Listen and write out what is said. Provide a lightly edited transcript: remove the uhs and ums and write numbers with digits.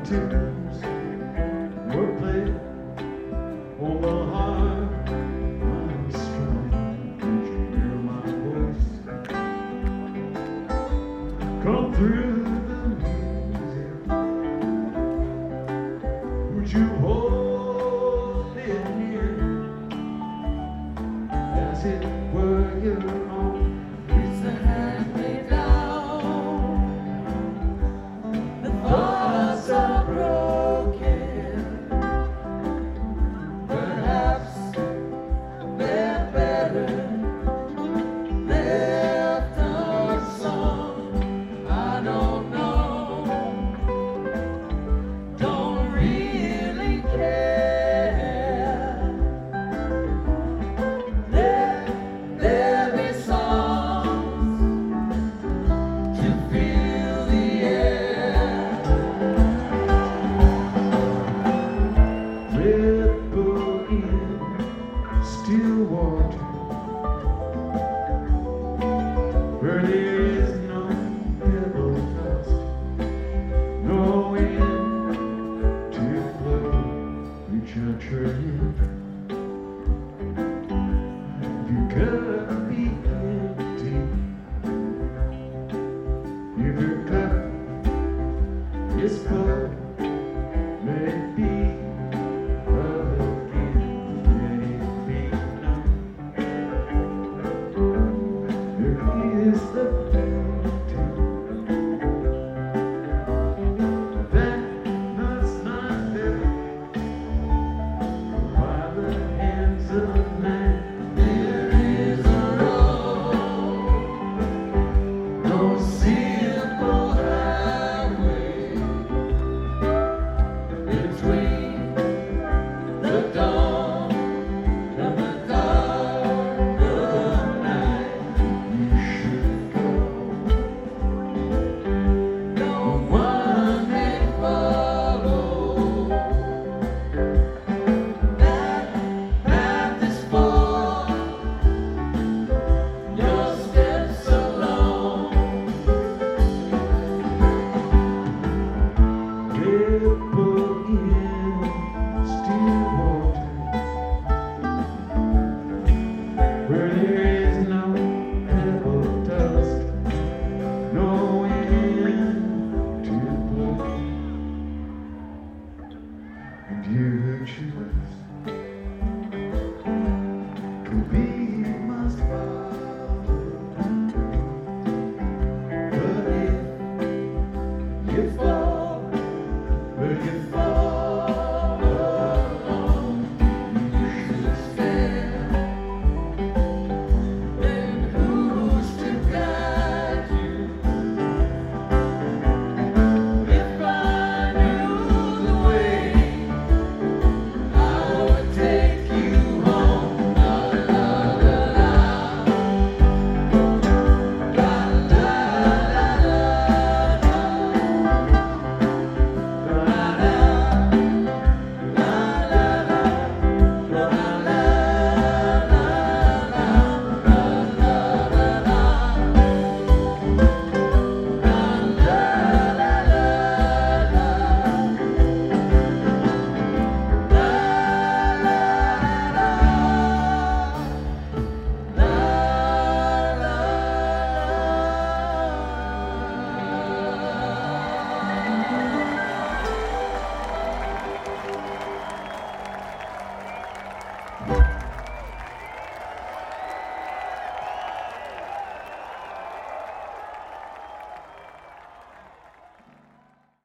tunes were played on the harp. I'm strong. Don't you hear my voice? Come through the music. Would you hold it near as it were your own? It's a hand me down. The thoughts are broken. Perhaps they're better left unsung. I don't know. Don't really care. There be songs to fill the air. Red Bull in still water, where there is no pebble dust, no wind to blow. Reach out your hand. You gotta be empty. If your cup is full, let it be. Is the fountain that must not live by the hands of man. There is a road, no simple highway between the dawn and the dark of night. You should go. No one may follow. That path is for your steps alone. Red Bull in still water, where there is no pebble dust, no wind to blow, and you choose could be must follow. But if you